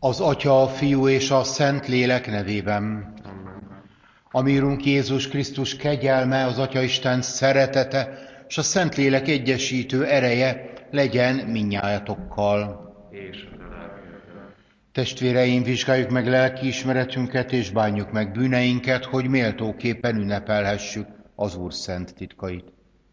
Az Atya, a Fiú és a Szentlélek nevében. A mi Urunk Jézus Krisztus kegyelme, az Atyaisten szeretete és a Szentlélek egyesítő ereje legyen mindnyájatokkal. Testvéreim, vizsgáljuk meg lelkiismeretünket és bánjuk meg bűneinket, hogy méltóképpen ünnepelhessük az Úr szent titkait.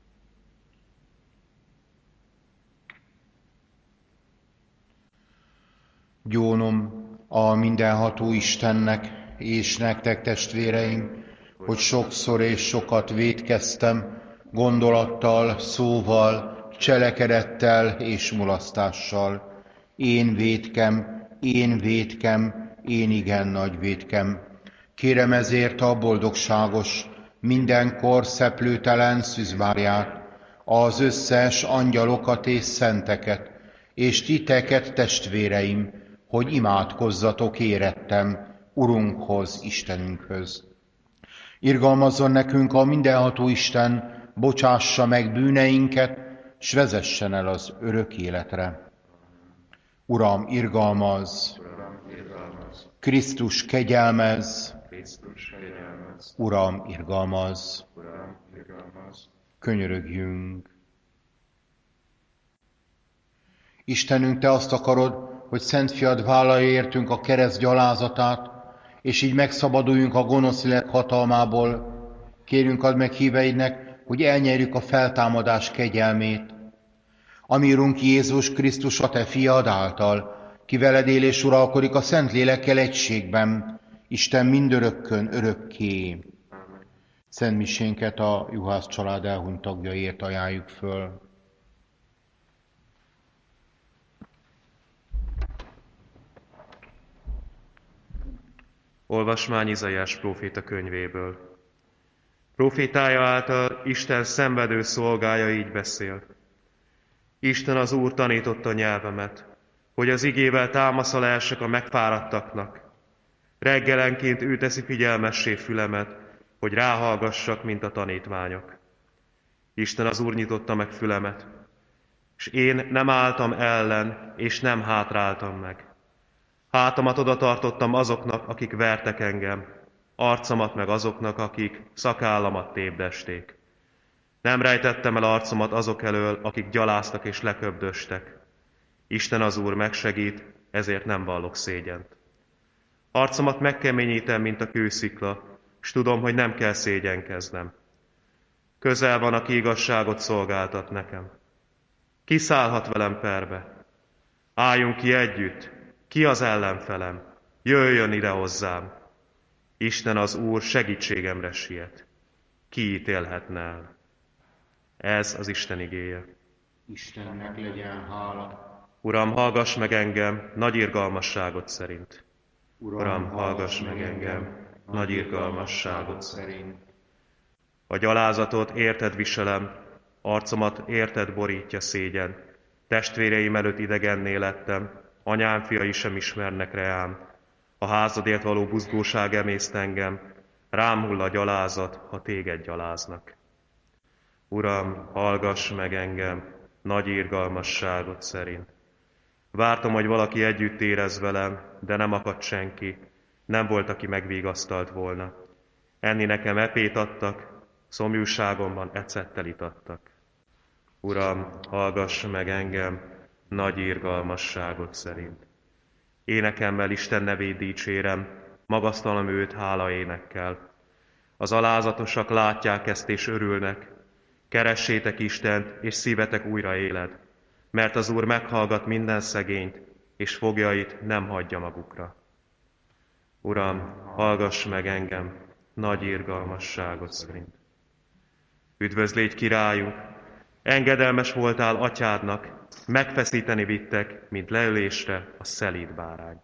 Gyónom a mindenható Istennek és nektek, testvéreim, hogy sokszor és sokat vétkeztem gondolattal, szóval, cselekedettel és mulasztással. Én vétkem, én igen nagy vétkem. Kérem ezért a boldogságos, mindenkor szeplőtelen Szűzmáriát, az összes angyalokat és szenteket, és titeket, testvéreim, hogy imádkozzatok érettem Urunkhoz, Istenünkhöz. Irgalmazzon nekünk a mindenható Isten, bocsássa meg bűneinket, s vezessen el az örök életre. Uram, irgalmazz! Krisztus, kegyelmezz! Uram, irgalmazz! Könyörögjünk! Istenünk, Te azt akarod, hogy Szent Fiad vállalja értünk a kereszt gyalázatát, és így megszabaduljunk a gonosz lélek hatalmából. Kérünk, add meg híveidnek, hogy elnyerjük a feltámadás kegyelmét. Ami Urunk Jézus Krisztus, a Te Fiad által, ki veled él és uralkodik a Szentlélekkel egységben, Isten mindörökkön, örökké. Szent misénket a juhász család elhunyt tagjaiért ajánljuk föl. Olvasmány Izaiás próféta könyvéből. Profétája által Isten szenvedő szolgája így beszél. Isten az Úr tanította nyelvemet, hogy az igével támaszal lehessek a megfáradtaknak. Reggelenként ő teszi figyelmessé fülemet, hogy ráhallgassak, mint a tanítványok. Isten az Úr nyitotta meg fülemet, és én nem álltam ellen, és nem hátráltam meg. Hátamat oda tartottam azoknak, akik vertek engem, arcomat meg azoknak, akik szakállamat tépdesték. Nem rejtettem el arcomat azok elől, akik gyaláztak és leköbdöstek. Isten az Úr megsegít, ezért nem vallok szégyent. Arcomat megkeményítem, mint a kőszikla, s tudom, hogy nem kell szégyenkeznem. Közel van, aki igazságot szolgáltat nekem. Ki szállhat velem perbe? Álljunk ki együtt! Ki az ellenfelem? Jöjjön ide hozzám! Isten az Úr segítségemre siet. Ki ítélhetne el? Ez az Isten igéje. Istennek legyen hála. Uram, hallgass meg engem nagy irgalmasságot szerint. Uram, hallgass meg engem nagy irgalmasságot szerint. A gyalázatot érted viselem, arcomat érted borítja szégyen. Testvéreim előtt idegenné lettem, anyám fiai sem ismernek reám. A házadért való buzgóság emészt engem, rám hull a gyalázat, ha téged gyaláznak. Uram, hallgass meg engem nagy irgalmasságot szerint. Vártam, hogy valaki együtt érez velem, de nem akadt senki, nem volt, aki megvigasztalt volna. Enni nekem epét adtak, szomjúságomban ecettel itattak. Uram, hallgass meg engem nagy irgalmasságot szerint. Énekemmel Isten nevét dicsérem, magasztalom őt hálaénekkel. Az alázatosak látják ezt és örülnek. Keressétek Istent, és szívetek újra éled, mert az Úr meghallgat minden szegényt, és foglyait nem hagyja magukra. Uram, hallgass meg engem nagy irgalmasságot szerint. Üdvözlégy királyunk, engedelmes voltál atyádnak, megfeszíteni vittek, mint leölésre a szelíd bárányt.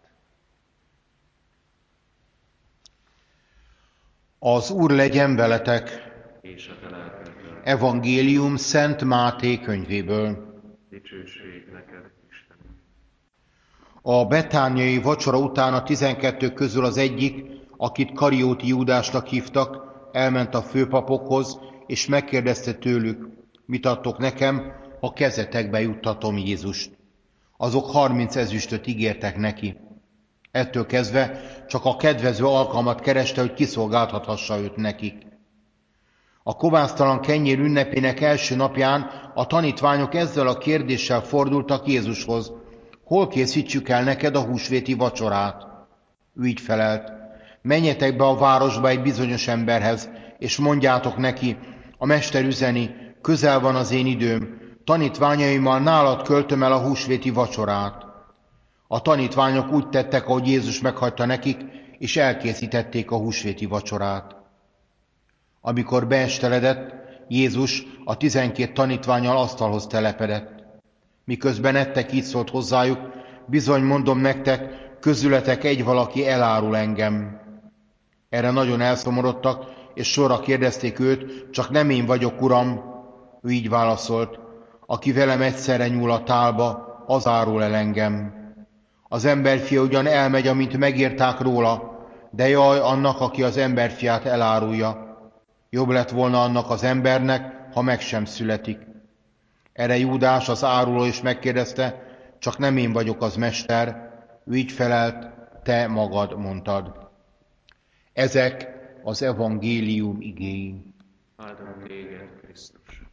Az Úr legyen veletek. És a te lelkedben. Evangélium Szent Máté könyvéből. Dicsőség neked, Isten. A betániai vacsora után a 12 közül az egyik, akit Karióti Júdásnak hívtak, elment a főpapokhoz, és megkérdezte tőlük, mit adtok nekem, ha kezetekbe juttatom Jézust. Azok 30 ezüstöt ígértek neki. Ettől kezdve csak a kedvező alkalmat kereste, hogy kiszolgáltathassa őt nekik. A kovásztalan kenyér ünnepének első napján a tanítványok ezzel a kérdéssel fordultak Jézushoz: hol készítsük el neked a húsvéti vacsorát? Ő így felelt: menjetek be a városba egy bizonyos emberhez, és mondjátok neki: a mester üzeni, közel van az én időm, tanítványaimmal nálad költöm el a húsvéti vacsorát. A tanítványok úgy tettek, ahogy Jézus meghagyta nekik, és elkészítették a húsvéti vacsorát. Amikor beesteledett, Jézus a 12 tanítvánnyal asztalhoz telepedett. Miközben ettek, így szólt hozzájuk: bizony mondom nektek, közületek egy valaki elárul engem. Erre nagyon elszomorodtak, és sorra kérdezték őt: csak nem én vagyok, Uram? Ő így válaszolt: aki velem egyszerre nyúl a tálba, az árul el engem. Az emberfia ugyan elmegy, amint megírták róla, de jaj annak, aki az emberfiát elárulja. Jobb lett volna annak az embernek, ha meg sem születik. Erre Júdás, az áruló is megkérdezte: csak nem én vagyok az mester? Ő így felelt: te magad mondtad. Ezek az evangélium igéi. Áldom téged, Krisztus.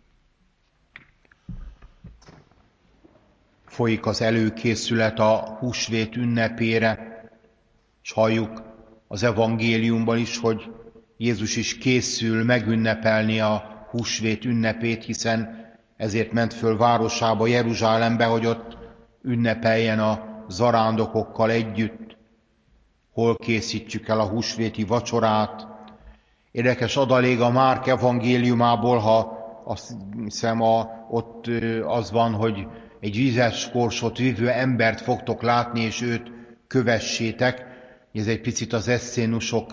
Folyik az előkészület a húsvét ünnepére, és halljuk az evangéliumban is, hogy Jézus is készül megünnepelni a húsvét ünnepét, hiszen ezért ment föl városába, Jeruzsálembe, hogy ott ünnepeljen a zarándokokkal együtt. Hol készítsük el a húsvéti vacsorát? Érdekes adalék a Márk evangéliumából, ha azt hiszem ott az van, hogy egy vízes korsót vívő embert fogtok látni, és őt kövessétek. Ez egy picit az eszénusok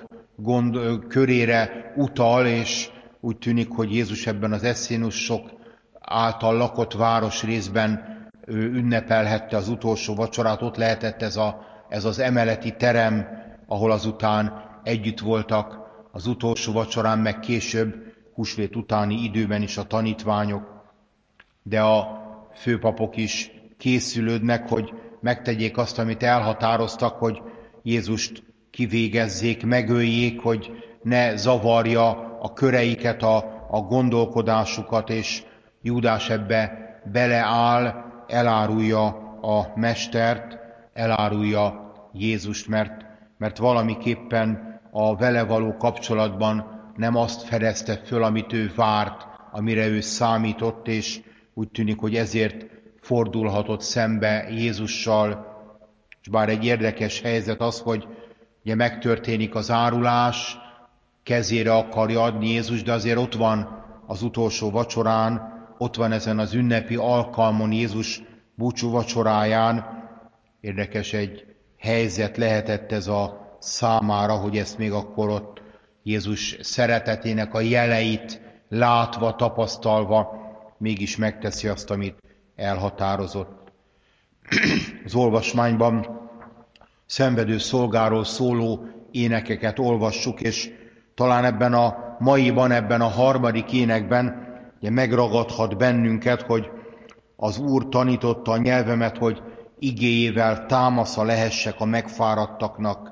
körére utal, és úgy tűnik, hogy Jézus ebben az eszénusok által lakott városrészben ünnepelhette az utolsó vacsorát. Ott lehetett ez az emeleti terem, ahol azután együtt voltak az utolsó vacsorán, meg később, húsvét utáni időben is a tanítványok. De a főpapok is készülődnek, hogy megtegyék azt, amit elhatároztak, hogy Jézust kivégezzék, megöljék, hogy ne zavarja a köreiket, a gondolkodásukat, és Júdás ebbe beleáll, elárulja a mestert, elárulja Jézust, mert valamiképpen a vele való kapcsolatban nem azt fedezte föl, amit ő várt, amire ő számított, és úgy tűnik, hogy ezért fordulhatott szembe Jézussal. És bár egy érdekes helyzet az, hogy ugye megtörténik az árulás, kezére akarja adni Jézus, de azért ott van az utolsó vacsorán, ott van ezen az ünnepi alkalmon, Jézus búcsú vacsoráján. Érdekes egy helyzet lehetett ez a számára, hogy ezt még akkor ott Jézus szeretetének a jeleit látva, tapasztalva, mégis megteszi azt, amit elhatározott. Az olvasmányban szenvedő szolgáról szóló énekeket olvassuk, és talán ebben a maiban, ebben a harmadik énekben ugye megragadhat bennünket, hogy az Úr tanította a nyelvemet, hogy igéjével támasza lehessek a megfáradtaknak.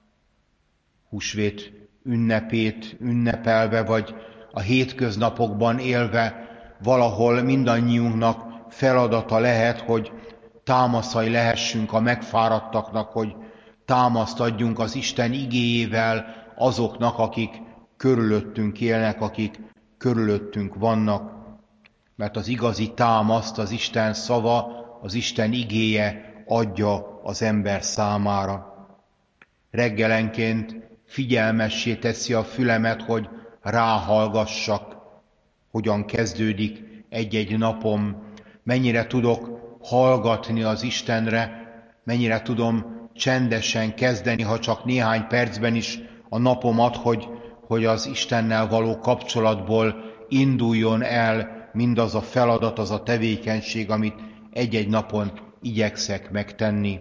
Húsvét ünnepét ünnepelve, vagy a hétköznapokban élve valahol mindannyiunknak feladata lehet, hogy támaszai lehessünk a megfáradtaknak, hogy támaszt adjunk az Isten igéjével azoknak, akik körülöttünk élnek, akik körülöttünk vannak. Mert az igazi támaszt az Isten szava, az Isten igéje adja az ember számára. Reggelenként figyelmessé teszi a fülemet, hogy ráhallgassak, hogyan kezdődik egy-egy napom, mennyire tudok hallgatni az Istenre, mennyire tudom csendesen kezdeni, ha csak néhány percben is a napomat, hogy az Istennel való kapcsolatból induljon el mindaz a feladat, az a tevékenység, amit egy-egy napon igyekszek megtenni.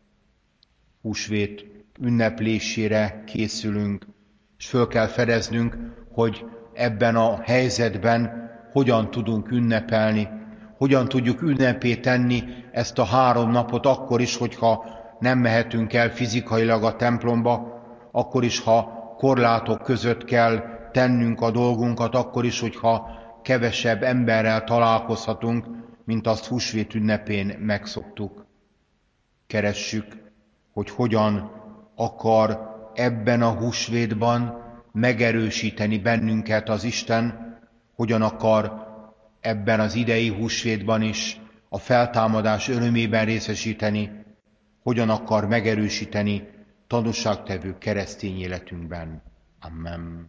Húsvét ünneplésére készülünk, és föl kell fedeznünk, hogy ebben a helyzetben hogyan tudunk ünnepelni, hogyan tudjuk ünnepé tenni ezt a 3 napot akkor is, hogyha nem mehetünk el fizikailag a templomba, akkor is, ha korlátok között kell tennünk a dolgunkat, akkor is, hogyha kevesebb emberrel találkozhatunk, mint azt húsvét ünnepén megszoktuk. Keressük, hogy hogyan akar ebben a húsvétban megerősíteni bennünket az Isten, hogyan akar ebben az idei húsvétban is a feltámadás örömében részesíteni, hogyan akar megerősíteni tanúságtevő keresztény életünkben. Amen.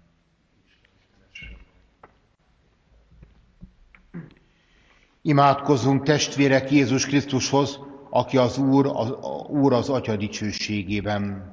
Imádkozzunk testvérek Jézus Krisztushoz, aki az Úr az Atya dicsőségében.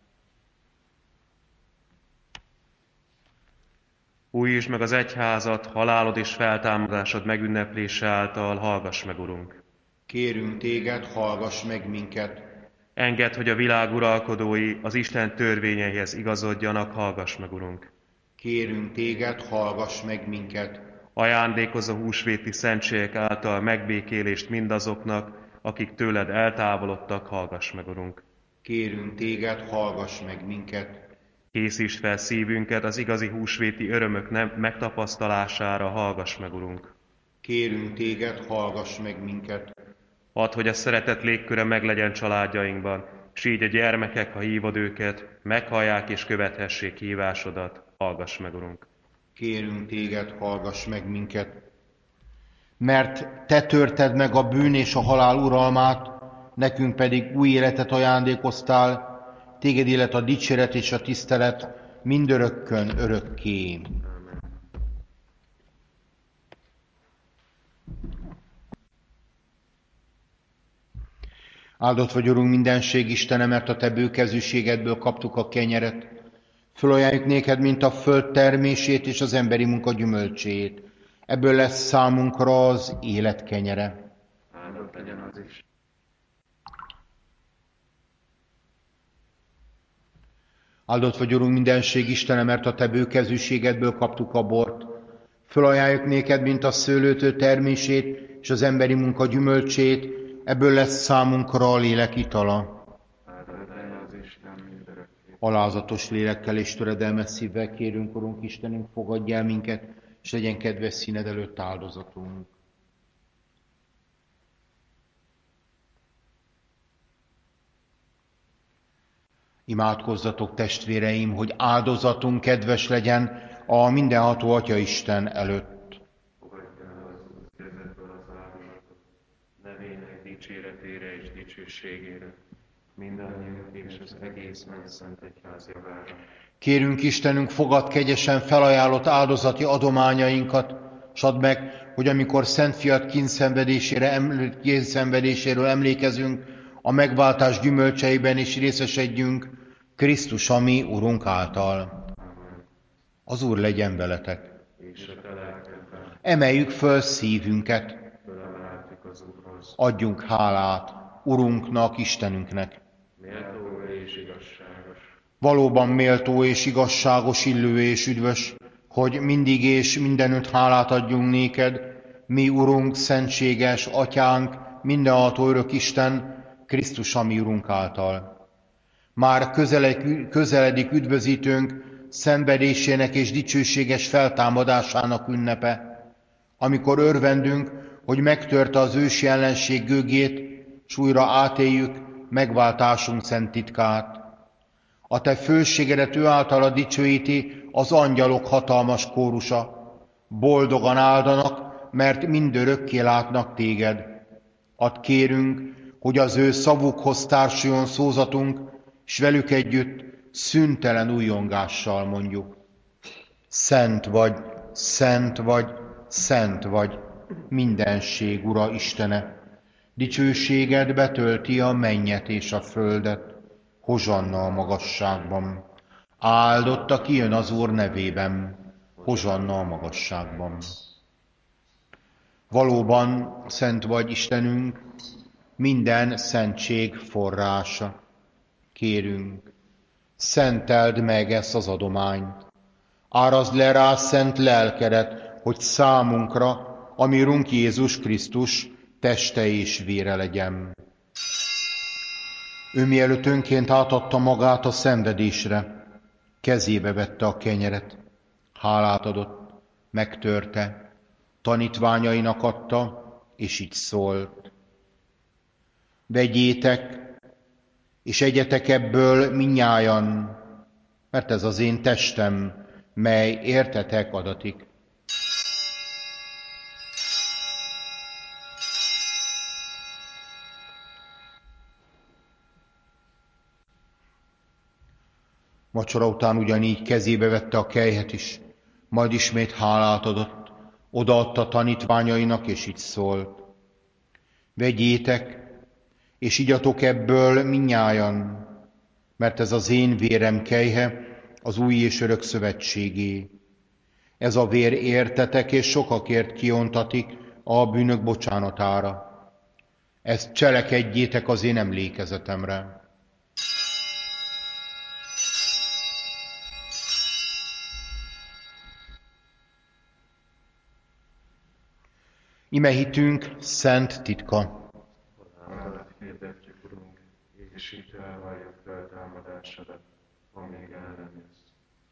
Újítsd meg az egyházat, halálod és feltámadásod megünneplése által, hallgass meg, Urunk. Kérünk téged, hallgass meg minket. Engedd, hogy a világ uralkodói az Isten törvényeihez igazodjanak, hallgass meg, Urunk. Kérünk téged, hallgass meg minket. Ajándékozz a húsvéti szentségek által megbékélést mindazoknak, akik tőled eltávolodtak, hallgass meg, Urunk. Kérünk téged, hallgass meg minket. Készítsd fel szívünket az igazi húsvéti örömök megtapasztalására, hallgass meg, Urunk. Kérünk téged, hallgass meg minket. Add, hogy a szeretet légköre meglegyen családjainkban, s így a gyermekek, ha hívod őket, meghallják és követhessék hívásodat, hallgass meg, Urunk. Kérünk téged, hallgass meg minket. Mert te törted meg a bűn és a halál uralmát, nekünk pedig új életet ajándékoztál, téged illet a dicséret és a tisztelet mindörökkön örökké. Áldott vagy, Urunk, mindenség Istene, mert a te bőkezűségedből kaptuk a kenyeret. Fölajánljuk néked, mint a föld termését és az emberi munka gyümölcsét. Ebből lesz számunkra az élet kenyere. Áldott legyen az is. Áldott vagy, Urunk, mindenség Istene, mert a te bőkezűségedből kaptuk a bort. Fölajánljuk néked, mint a szőlőtő termését és az emberi munka gyümölcsét. Ebből lesz számunkra a lélek itala. Alázatos lélekkel és töredelmes szívvel kérünk, Urunk Istenünk, fogadj el minket, és legyen kedves színed előtt áldozatunk. Imádkozzatok, testvéreim, hogy áldozatunk kedves legyen a mindenható Atya Isten előtt. Nevének dicséretére és dicsőségére, mindannyiunk és az egész Szent Egyház javára. Kérünk Istenünk, fogadd kegyesen felajánlott áldozati adományainkat, s add meg, hogy amikor Szent Fiad kényszenvedéséről emlékezünk, a megváltás gyümölcseiben is részesedjünk, Krisztus, a mi Urunk által. Az Úr legyen veletek. Emeljük föl szívünket. Adjunk hálát Urunknak, Istenünknek. Méltó és igazságos. Valóban méltó és igazságos, illő és üdvös, hogy mindig és mindenütt hálát adjunk néked, mi Urunk, szentséges Atyánk, mindenható örök Isten, Krisztus, a mi Urunk által. Már közeledik üdvözítőnk, szenvedésének és dicsőséges feltámadásának ünnepe, amikor örvendünk, hogy megtörte az ősi ellenség gőgét, s újra átéljük megváltásunk szent titkát. A te főségedet ő általa dicsőíti az angyalok hatalmas kórusa. Boldogan áldanak, mert mindörökké látnak téged. Add kérünk, hogy az ő szavukhoz társuljon szózatunk, s velük együtt szüntelen újjongással mondjuk. Szent vagy, szent vagy, szent vagy, mindenség Ura Istene. Dicsőséged betölti a mennyet és a földet, hozsanna a magasságban. Áldott, aki jön az Úr nevében, hozsanna a magasságban. Valóban szent vagy, Istenünk, minden szentség forrása. Kérünk, szenteld meg ezt az adományt. Árazd le rá szent lelkedet, hogy számunkra, ami Urunk Jézus Krisztus, teste és vére legyen. Ő mielőtt önként átadta magát a szenvedésre, kezébe vette a kenyeret, hálát adott, megtörte, tanítványainak adta, és így szólt. Vegyétek, és egyetek ebből mindnyájan, mert ez az én testem, mely értetek adatik. Vacsora után ugyanígy kezébe vette a kelyhet is, majd ismét hálát adott, odaadta tanítványainak, és így szólt. Vegyétek, és igyatok ebből mindnyájan, mert ez az én vérem kelyhe, az új és örök szövetségé. Ez a vér értetek, és sokakért kiontatik a bűnök bocsánatára. Ezt cselekedjétek az én emlékezetemre. Ime hitünk szent titka. Hirdetjük, Urunk, és itt elvárjuk feltámadásodat, amíg ellenősz.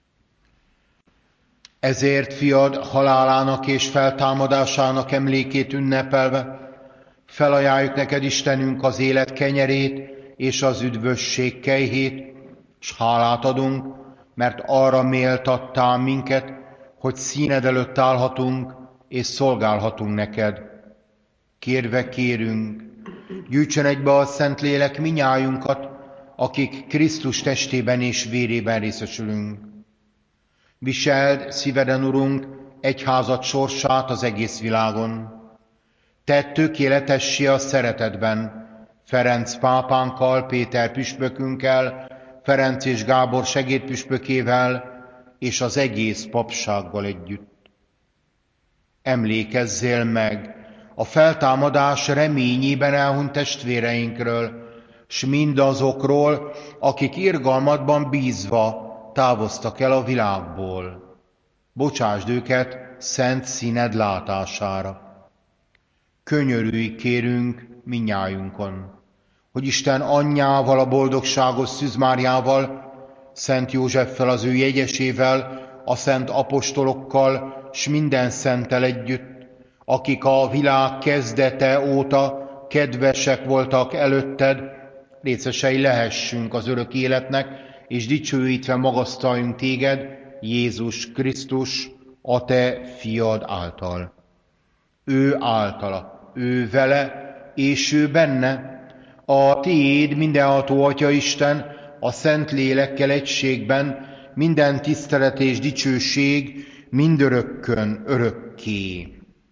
Ezért fiad halálának és feltámadásának emlékét ünnepelve, felajánljuk neked, Istenünk, az élet kenyerét és az üdvösség kejhét, s hálát adunk, mert arra méltattál minket, hogy színed előtt állhatunk és szolgálhatunk neked. Kérve kérünk, gyűjtsön egybe a Szentlélek minnyájunkat, akik Krisztus testében és vérében részesülünk. Viseld szíveden, Urunk, egyházad sorsát az egész világon. Tedd tökéletessé a szeretetben, Ferenc pápánkkal, Péter püspökünkkel, Ferenc és Gábor segédpüspökével és az egész papsággal együtt. Emlékezzél meg a feltámadás reményében elhunyt testvéreinkről, s mindazokról, akik irgalmadban bízva távoztak el a világból. Bocsásd őket szent színed látására. Könyörülj, kérünk, minnyájunkon, hogy Isten anyjával, a boldogságos Szűz Máriával, Szent Józseffel, az ő jegyesével, a szent apostolokkal, s minden szenttel együtt, akik a világ kezdete óta kedvesek voltak előtted, részesei lehessünk az örök életnek, és dicsőítve magasztaljunk téged, Jézus Krisztus, a te fiad által. Ő általa, ő vele, és ő benne, a tiéd mindenható Atya Isten, a Szent Lélekkel egységben, minden tisztelet és dicsőség mindörökkön örökké.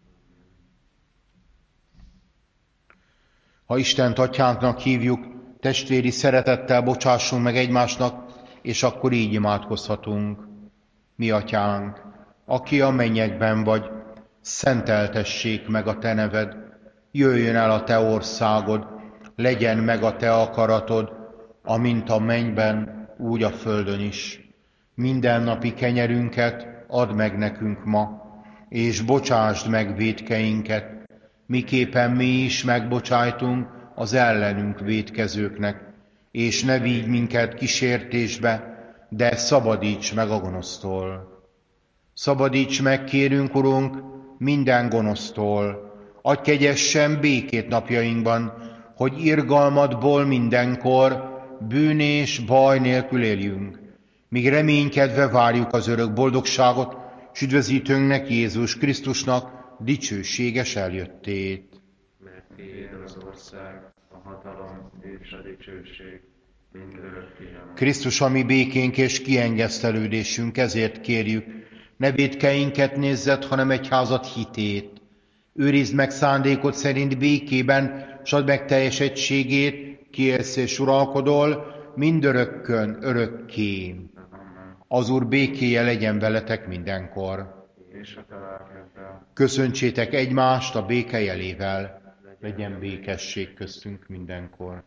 Ha Istent atyánknak hívjuk, testvéri szeretettel bocsássunk meg egymásnak, és akkor így imádkozhatunk. Mi atyánk, aki a mennyekben vagy, szenteltessék meg a te neved, jöjjön el a te országod, legyen meg a te akaratod, amint a mennyben, úgy a földön is. Mindennapi kenyerünket add meg nekünk ma, és bocsásd meg vétkeinket, miképpen mi is megbocsájtunk az ellenünk vétkezőknek, és ne vigy minket kísértésbe, de szabadíts meg a gonosztól. Szabadíts meg, kérünk, Urunk, minden gonosztól, adj kegyesen békét napjainkban, hogy irgalmadból mindenkor bűn és baj nélkül éljünk, míg reménykedve várjuk az örök boldogságot, s üdvözítőnknek, Jézus Krisztusnak dicsőséges eljöttét. Mert tiéd az ország, a hatalom és a dicsőség mindörökké. Krisztus, a mi békénk és kiengesztelődésünk, ezért kérjük, ne vétkeinket nézzed, hanem egyházad hitét. Őrizd meg szándékod szerint békében, s add meg teljes egységét, ki élsz és uralkodol, mindörökkön, örökké. Az Úr békéje legyen veletek mindenkor. És a te lelkeddel. Köszöntsétek egymást a béke jelével. Legyen békesség köztünk mindenkor.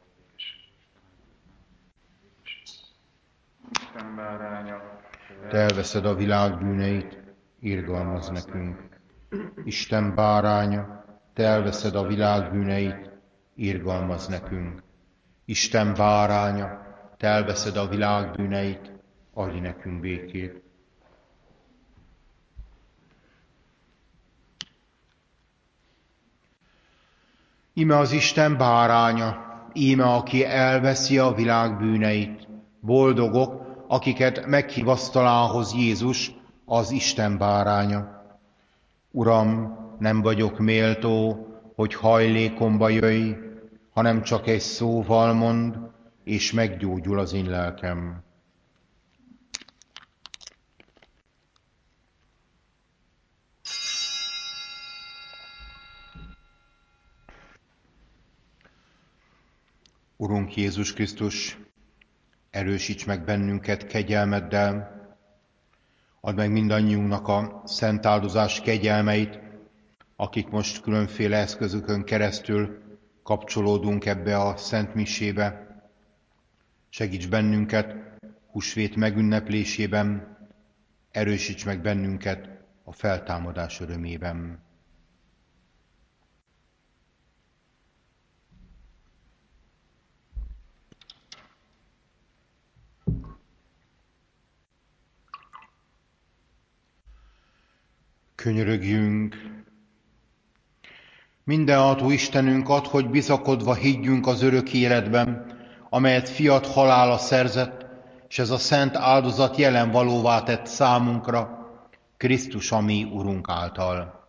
Isten báránya, Te elveszed a világ bűneit, irgalmazz nekünk. Isten báránya, te elveszed a világ bűneit, irgalmazz nekünk. Isten báránya, te elveszed a világ bűneit, adj nekünk békét. Íme az Isten báránya, íme aki elveszi a világ bűneit. Boldogok, akiket meghív asztalához Jézus, az Isten báránya. Uram, nem vagyok méltó, hogy hajlékomba jöjj, hanem csak egy szóval mondd, és meggyógyul az én lelkem. Urunk Jézus Krisztus, erősíts meg bennünket kegyelmeddel, add meg mindannyiunknak a szent áldozás kegyelmeit, akik most különféle eszközökön keresztül kapcsolódunk ebbe a szent misébe. Segíts bennünket húsvét megünneplésében, erősíts meg bennünket a feltámadás örömében. Könyörögjünk! Mindenható Istenünk, add, hogy bizakodva higgyünk az örök életben, amelyet fiat halála szerzett, és ez a szent áldozat jelen valóvá tett számunkra, Krisztus a mi Urunk által.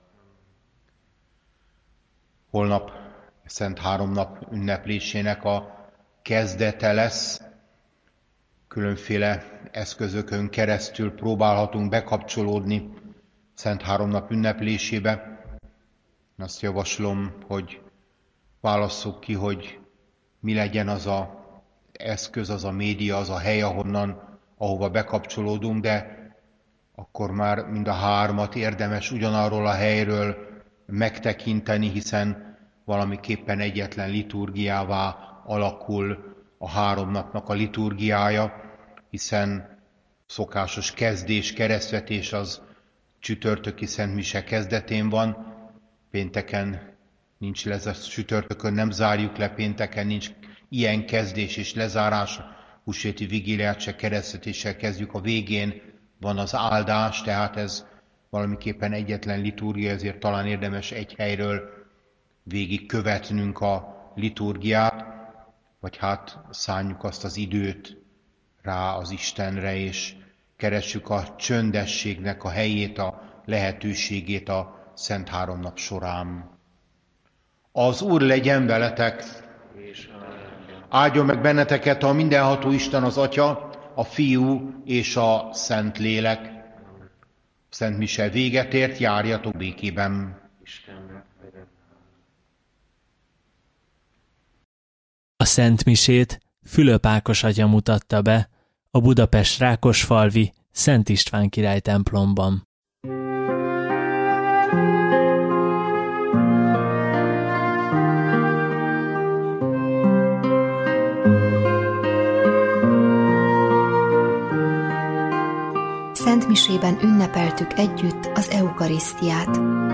Holnap Szent Háromnap ünneplésének a kezdete lesz. Különféle eszközökön keresztül próbálhatunk bekapcsolódni Szent Háromnap ünneplésébe. Azt javaslom, hogy válasszuk ki, hogy mi legyen az az eszköz, az a média, az a hely, ahova bekapcsolódunk, de akkor már mind a hármat érdemes ugyanarról a helyről megtekinteni, hiszen valamiképpen egyetlen liturgiává alakul a 3 napnak a liturgiája, hiszen szokásos kezdés, keresztvetés az csütörtöki szentmise kezdetén van, pénteken nincs csütörtökön nem zárjuk le, pénteken nincs ilyen kezdés és lezárás, húsvéti vigíliát se keresztetéssel kezdjük, a végén van az áldás, tehát ez valamiképpen egyetlen liturgia, ezért talán érdemes egy helyről végig követnünk a liturgiát, vagy hát szánjuk azt az időt rá az Istenre, és keressük a csöndességnek a helyét, a lehetőségét a Szent Háromnap során. Az Úr legyen veletek, áldjon meg benneteket a mindenható Isten az Atya, a Fiú és a Szent Lélek. Szent mise véget ért, járjatok békében. A Szent Misét Fülöp Ákos atya mutatta be a Budapest Rákosfalvi Szent István király templomban. Szent misében ünnepeltük együtt az eukarisztiát.